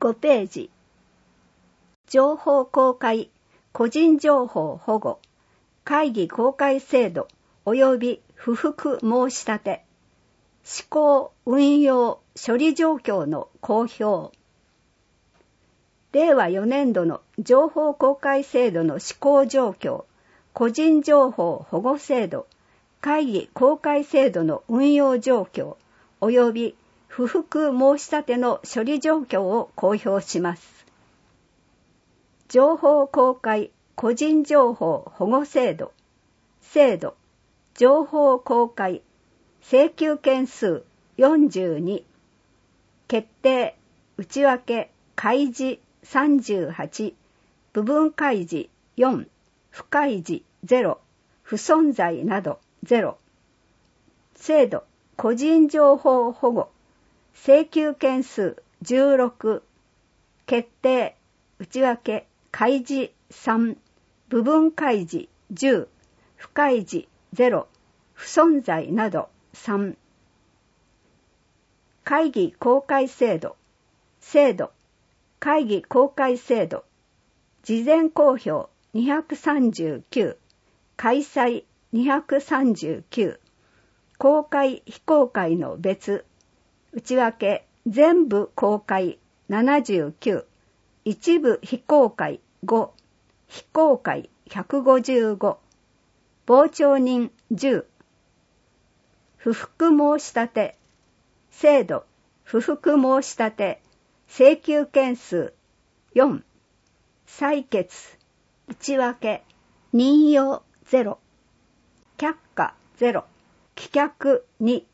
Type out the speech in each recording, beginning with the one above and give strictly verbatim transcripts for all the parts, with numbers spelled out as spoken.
ごページ。情報公開、個人情報保護、会議公開制度及び不服申し立て、施行運用処理状況の公表。れいわよねんどの情報公開制度の施行状況、個人情報保護制度、会議公開制度の運用状況、及び不服申し立ての処理状況を公表します。情報公開個人情報保護制度、制度、情報公開、請求件数よんじゅうに、決定、内訳、開示さんじゅうはち、部分開示よん、不開示ゼロ、不存在などゼロ。制度、個人情報保護、請求件数じゅうろく、決定、内訳、開示さん、部分開示じゅう、不開示ゼロ、不存在などさん。会議公開制度、制度、会議公開制度、事前公表にひゃくさんじゅうきゅう、開催にひゃくさんじゅうきゅう、公開非公開の別、内訳全部公開ななじゅうきゅう、一部非公開ご、非公開ひゃくごじゅうご、傍聴人じゅう、不服申し立て、制度、不服申し立て、請求件数よん、採決、内訳、任用ゼロ、却下ゼロ、棄却に。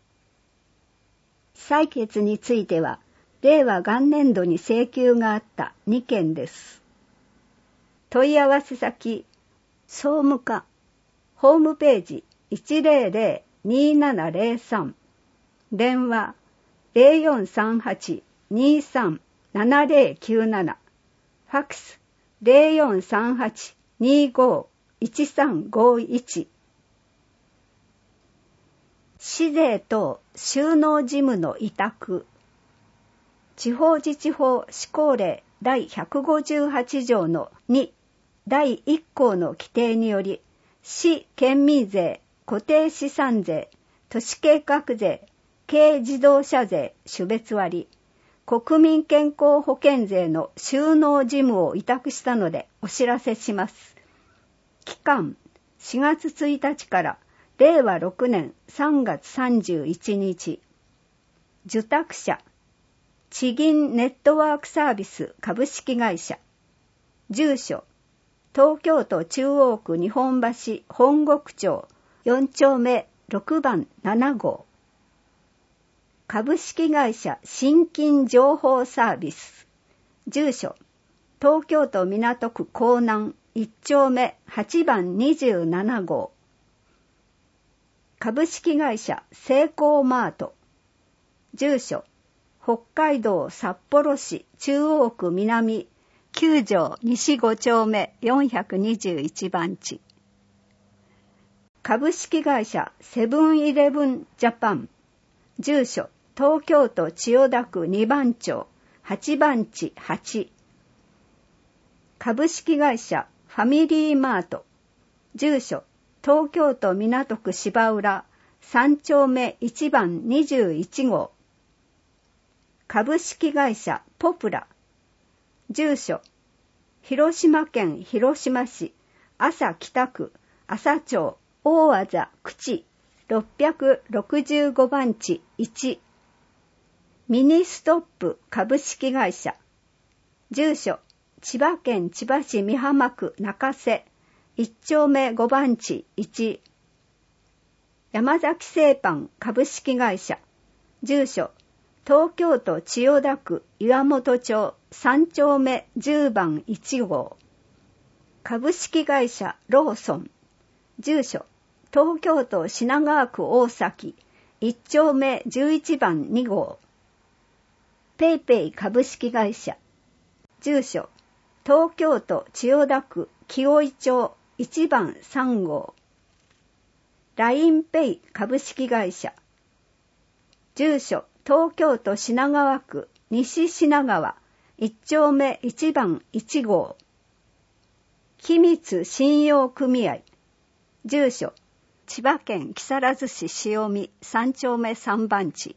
採決については、れいわ元年度に請求があったにけんです。問い合わせ先、総務課、ホームページ いちゼロゼロ にーななゼロさん、電話 ゼロよんさんはち にーさん ななゼロきゅうなな、ファックス ゼロよんさんはち にーごー いちさんごいち。市税等収納事務の委託。地方自治法施行令第ひゃくごじゅうはち条のにだいいっ項の規定により、市県民税、固定資産税、都市計画税、軽自動車税種別割、国民健康保険税の収納事務を委託したのでお知らせします。期間しがつついたちかられいわろくねんさんがつさんじゅういちにち。受託者、地銀ネットワークサービス株式会社。住所、東京都中央区日本橋本国町よんちょうめろくばんななごう。株式会社新金情報サービス。住所、東京都港区港南いっちょうめはちばんにじゅうななごう。株式会社セイコーマート。住所、北海道札幌市中央区南きゅうじょう西ごちょうめよんひゃくにじゅういちばんち。株式会社セブンイレブンジャパン。住所、東京都千代田区にばんちょうはちばんちはち。株式会社ファミリーマート。住所、東京都港区芝浦さんちょうめいちばんにじゅういちごう。株式会社ポプラ。住所、広島県広島市安佐北区安佐町大字口ろっぴゃくろくじゅうごばんちいち。ミニストップ株式会社。住所、千葉県千葉市美浜区中瀬いっちょうめごばんちいち。山崎製パン株式会社。住所、東京都千代田区岩本町さんちょうめじゅうばんいちごう。株式会社ローソン。住所、東京都品川区大崎いっちょうめじゅういちばんにごう。ペイペイ株式会社。住所、東京都千代田区紀尾井町いちばんさんごう。ラインペイ株式会社。住所、東京都品川区西品川一丁目一番一号、機密信用組合、住所、千葉県木更津市塩見三丁目三番地。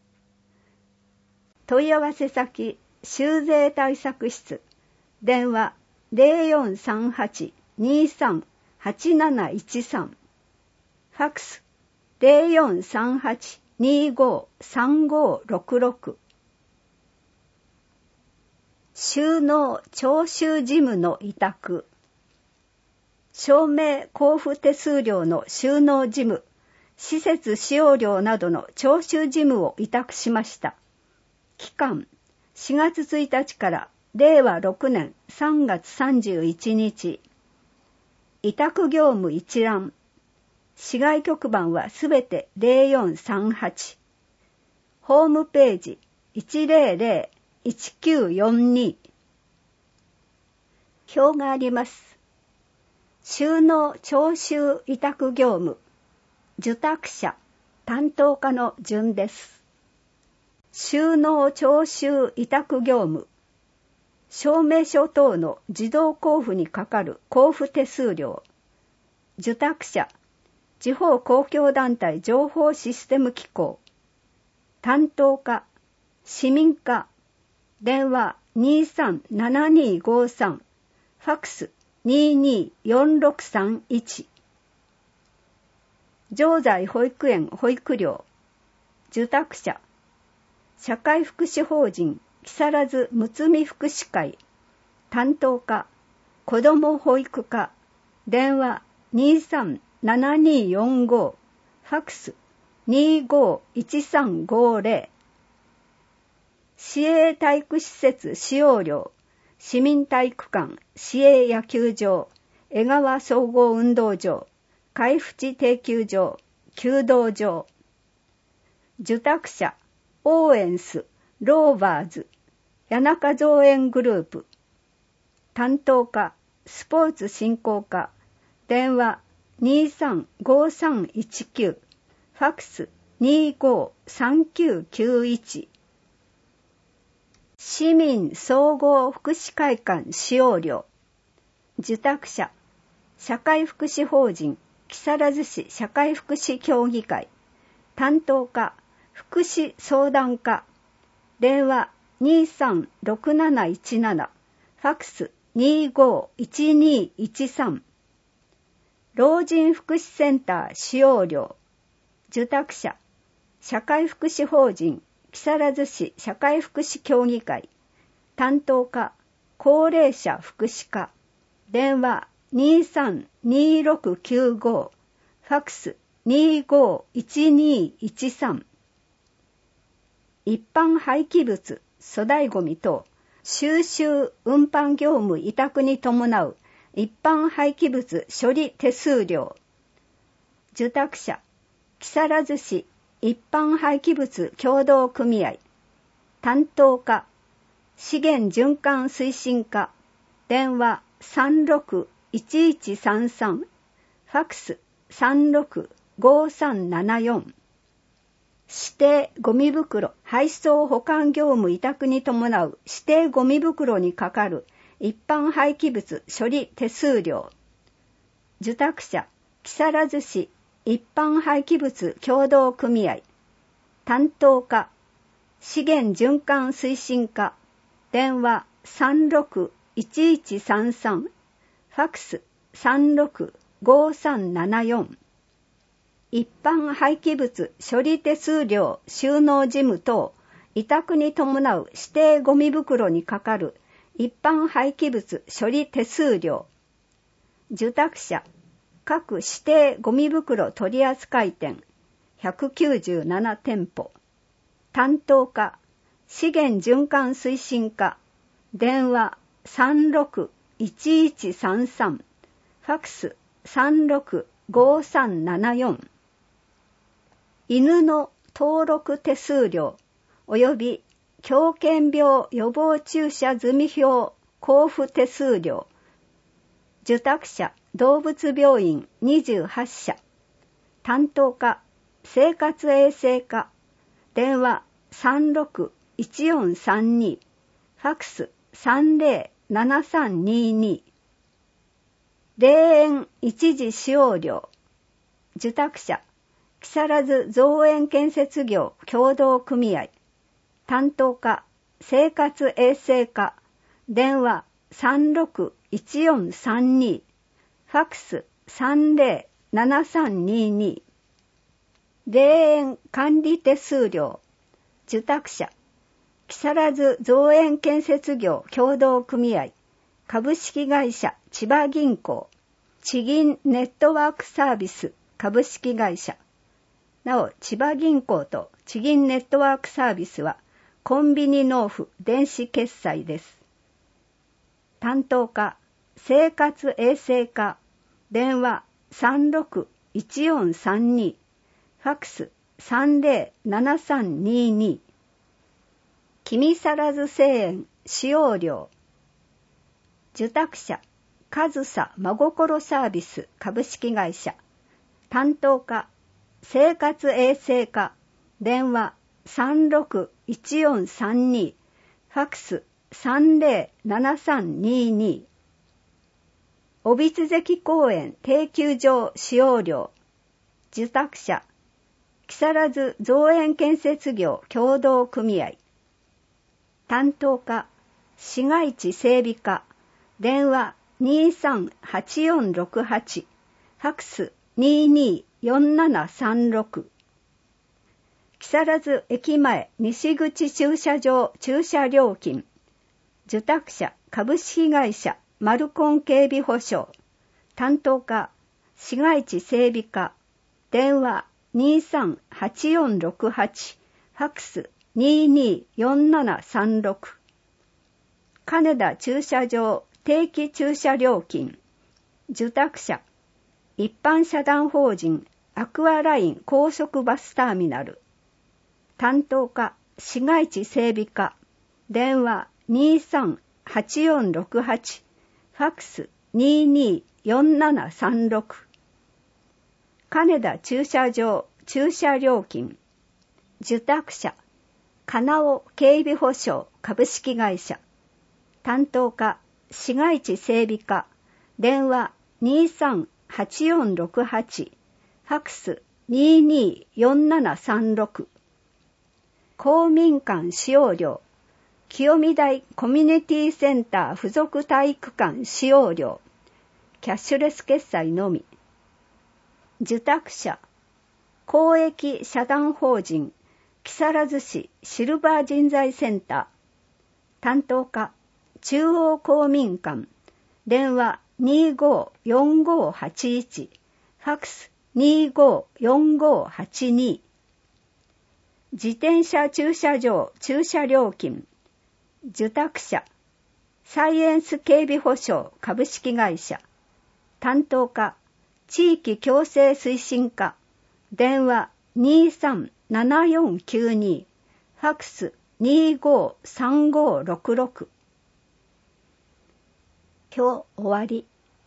問い合わせ先、修税対策室、電話 ゼロよんさんはち にさん はちなないちさん、ファックス ゼロよんさんはち にご さんごろくろく。収納徴収事務の委託。証明交付手数料の収納事務、施設使用料などの徴収事務を委託しました。期間しがつついたちかられいわろくねんさんがつさんじゅういちにち。委託業務一覧。市外局番はすべてゼロよんさんはち。ホームページいちゼロゼロ いちきゅうよんに。表があります。収納徴収委託業務。受託者、担当課の順です。収納徴収委託業務。証明書等の自動交付にかかる交付手数料。受託者、地方公共団体情報システム機構。担当課、市民課。電話にさんななにごさん。ファックスにによんろくさんいち。常在保育園保育料。受託者、社会福祉法人木更津むつみ福祉会。担当課、子ども保育課。電話にさんななによんご。ファックスにごいちさんごゼロ。市営体育施設使用料。市民体育館、市営野球場、江川総合運動場、海淵定休場、弓道場。受託者、オーエンス、ローバーズ、谷中造園グループ。担当課、スポーツ振興課。電話にさんごさんいちきゅう。ファックスにごさんきゅうきゅういち。市民総合福祉会館使用料。受託者、社会福祉法人木更津市社会福祉協議会。担当課、福祉相談課。電話にさんろくなないちなな。ファックスにごいちにいちさん。老人福祉センター使用料。受託者、社会福祉法人木更津市社会福祉協議会。担当課、高齢者福祉課。電話にさんにろくきゅうご。ファックスにごいちにいちさん。一般廃棄物、粗大ごみ等、収集運搬業務委託に伴う一般廃棄物処理手数料。受託者、木更津市一般廃棄物協同組合。担当課、資源循環推進課。電話さんろくいちいちさんさん。ファックスさんろくごさんななよん。指定ゴミ袋配送保管業務委託に伴う指定ゴミ袋にかかる一般廃棄物処理手数料。受託者、木更津市一般廃棄物協同組合。担当課、資源循環推進課。電話さんろくいちいちさんさん。ファックスさんろくごさんななよん。一般廃棄物処理手数料収納事務等委託に伴う指定ゴミ袋にかかる一般廃棄物処理手数料。受託者、各指定ゴミ袋取扱店ひゃくきゅうじゅうなな店舗。担当課、資源循環推進課。電話さんろくいちいちさんさん。ファックスさんろくごさんななよん。犬の登録手数料及び狂犬病予防注射済票交付手数料。受託者、動物病院にじゅうはちしゃ。担当課、生活衛生課。電話さんろくいちよんさんに。 ファクス さんゼロななさんにーにー。霊園一時使用料。受託者、木更津造園建設業協同組合。担当課、生活衛生課。電話 さんろくいちよんさんにー。ファクス さんゼロななさんにーにー。霊園管理手数料。受託者、木更津造園建設業協同組合。株式会社千葉銀行。地銀ネットワークサービス株式会社。なお、千葉銀行と地銀ネットワークサービスはコンビニ納付電子決済です。担当課、生活衛生課。電話 さんろくいちよんさんにー。ファクス さんゼロななさんにーにー。君更津製園使用料。受託者、上総真心サービス株式会社。担当課、生活衛生課。電話 さんろくいちよんさんにー。ファクス さんゼロななさんにーにー。帯津関公園定休場使用料。受託者、木更津造園建設業協同組合。担当課、市街地整備課。電話 にさんはちよんろくはち。ファクス にによんななさんろく。木更津駅前西口駐車場駐車料金。受託者株式会社マルコン警備保障。担当課、市街地整備課。電話 にさんはちよんろくはち。ファクス にによんななさんろく。金田駐車場定期駐車料金。受託者、一般社団法人アクアライン高速バスターミナル。担当課、市街地整備課。電話 にさんはちよんろくはち。ファクス にによんななさんろく。金田駐車場駐車料金。受託者、金尾警備保障株式会社。担当課、市街地整備課。電話 にさんはちよんろくはち。ファクス にによんななさんろく。公民館使用料。清見台コミュニティセンター附属体育館使用料。キャッシュレス決済のみ。受託者、公益社団法人木更津市シルバー人材センター。担当課、中央公民館。電話 にごよんごはちいち。ファクス にごよんごはちに。自転車駐車場駐車料金。受託者、サイエンス警備保障株式会社。担当課、地域共生推進課。電話 にさんななよんきゅうに。ファクス にごさんごろくろく。今日終わり。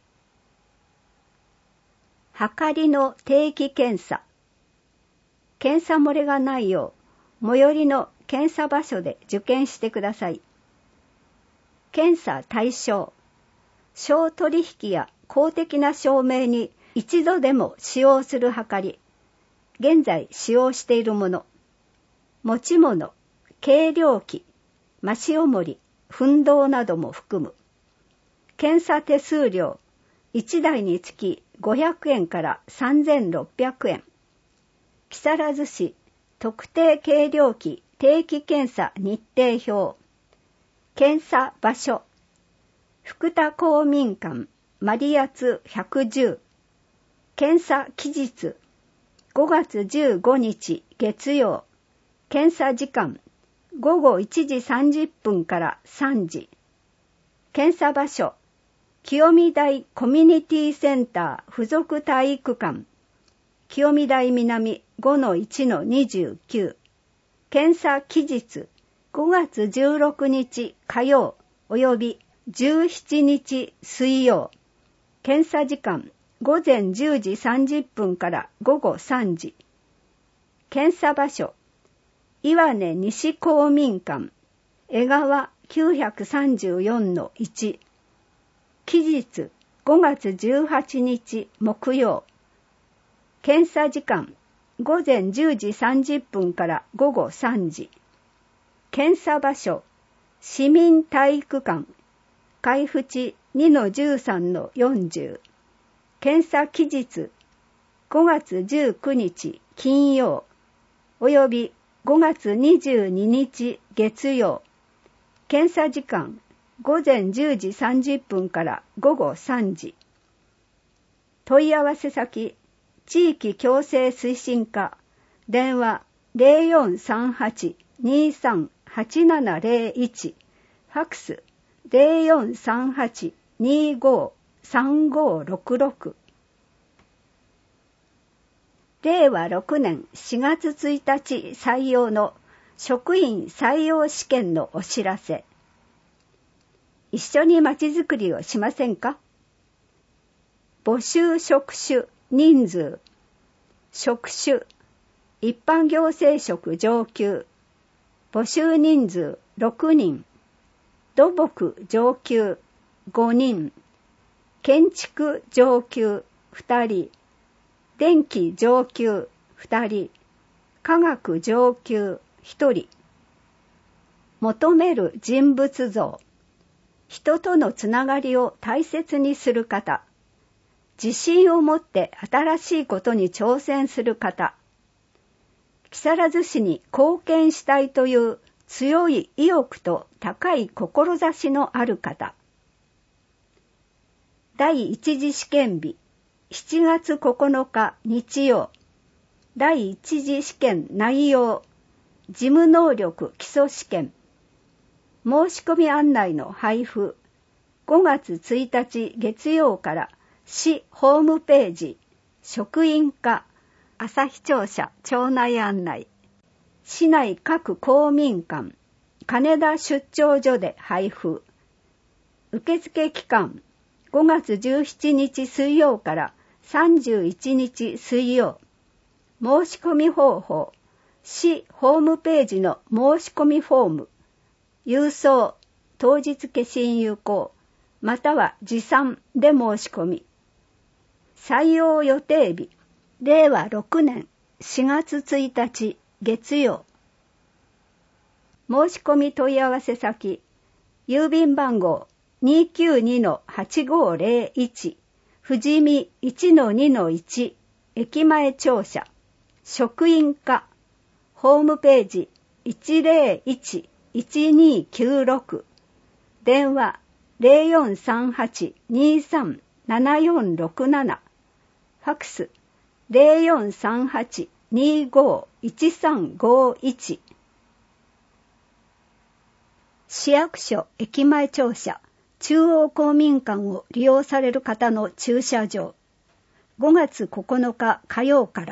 はかりの定期検査。検査漏れがないよう、最寄りの検査場所で受検してください。検査対象。商取引や公的な証明に一度でも使用するはかり。現在使用しているもの。持ち物、計量器、マシオモリ、奮動なども含む。検査手数料、いちだいにつきごひゃくえんからさんぜんろっぴゃくえん。木更津市特定計量器定期検査日程表。検査場所。福田公民館マリアツひゃくじゅう。検査期日。ごがつじゅうごにち月曜。検査時間。ごごいちじさんじゅっぷんからさんじ。検査場所。清見台コミュニティセンター附属体育館。清見台南 ごのいちのにじゅうきゅう。検査期日。ごがつじゅうろくにち火曜およびじゅうしちにち水曜。検査時間。ごぜんじゅうじさんじゅっぷんからごごさんじ。検査場所。岩根西公民館。江川きゅうひゃくさんじゅうよんのいち。期日ごがつじゅうはちにち木曜。検査時間ごぜんじゅうじさんじゅっぷんからごごさんじ。検査場所市民体育館海淵 にのじゅうさんのよんじゅう。検査期日ごがつじゅうくにち金曜およびごがつにじゅうににち月曜。検査時間ごぜんじゅうじさんじゅっぷんからごごさんじ。問い合わせ先地域共生推進課電話 ゼロよんさんはち にさんはちななゼロいち ファックス ゼロよんさんはち にごさんごろくろく。れいわろくねんしがつついたち採用の職員採用試験のお知らせ。一緒にまちづくりをしませんか？募集職種人数。職種一般行政職上級。募集人数ろくにん。土木上級ごにん。建築上級ふたり。電気上級ふたり。科学上級ひとり。求める人物像。人とのつながりを大切にする方。自信を持って新しいことに挑戦する方。木更津市に貢献したいという強い意欲と高い志のある方。第一次試験日しちがつここのか日曜。第一次試験内容事務能力基礎試験。申し込み案内の配布ごがつついたち月曜から市ホームページ職員課朝日庁舎庁内案内市内各公民館金田出張所で配布。受付期間ごがつじゅうしちにち水曜からさんじゅういちにち水曜。申し込み方法市ホームページの申し込みフォーム郵送当日消印有効または持参で申し込み。採用予定日れいわろくねんしがつついたち月曜。申し込み問い合わせ先郵便番号 にきゅうにのはちごゼロいち 富士見 いちのにのいち 駅前庁舎職員課ホームページいちゼロいち いちにきゅうろく電話ゼロよんさんはち にさんななよんろくななファックスゼロよんさんはち にごいちさんごいち。市役所駅前庁舎中央公民館を利用される方の駐車場ごがつここのか火曜から。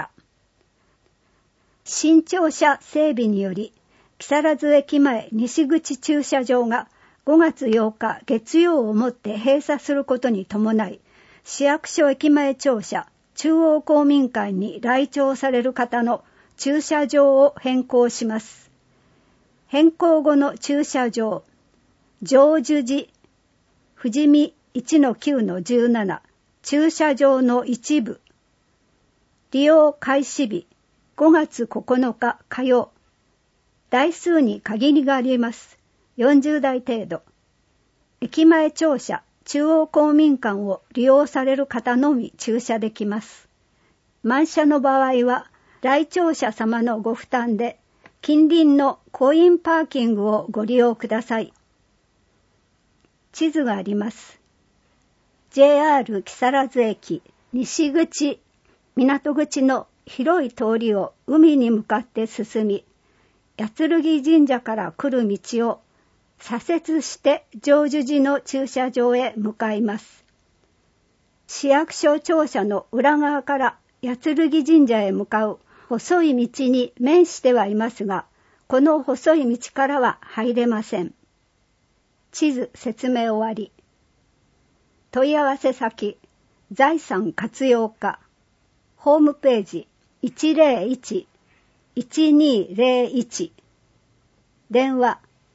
新庁舎整備により木更津駅前西口駐車場がごがつようか月曜をもって閉鎖することに伴い、市役所駅前庁舎中央公民館に来庁される方の駐車場を変更します。変更後の駐車場、常寿寺、富士見 いちのきゅうのじゅうなな、駐車場の一部。利用開始日、ごがつここのか火曜。台数に限りがあります。よんじゅうだい程度。駅前庁舎、中央公民館を利用される方のみ駐車できます。満車の場合は、来庁者様のご負担で、近隣のコインパーキングをご利用ください。地図があります。ジェイアール 木更津駅西口、港口の広い通りを海に向かって進み、八剣神社から来る道を左折して常寿寺の駐車場へ向かいます。市役所庁舎の裏側から八剣神社へ向かう細い道に面してはいますが、この細い道からは入れません。地図説明終わり。問い合わせ先、財産活用課、ホームページいちゼロいち いちにゼロいち、電話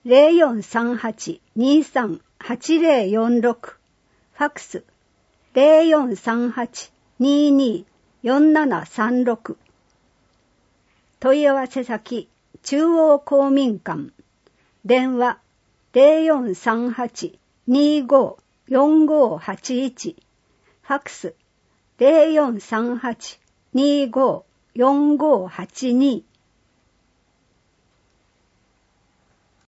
ゼロよんさんはち にさん はちゼロよんろく、ファックスゼロよんさんはち にに よんななさんろく。問い合わせ先、中央公民館。電話ゼロよんさんはち にご よんごはちいち。ファックスゼロよんさんはち にご よんごはちに。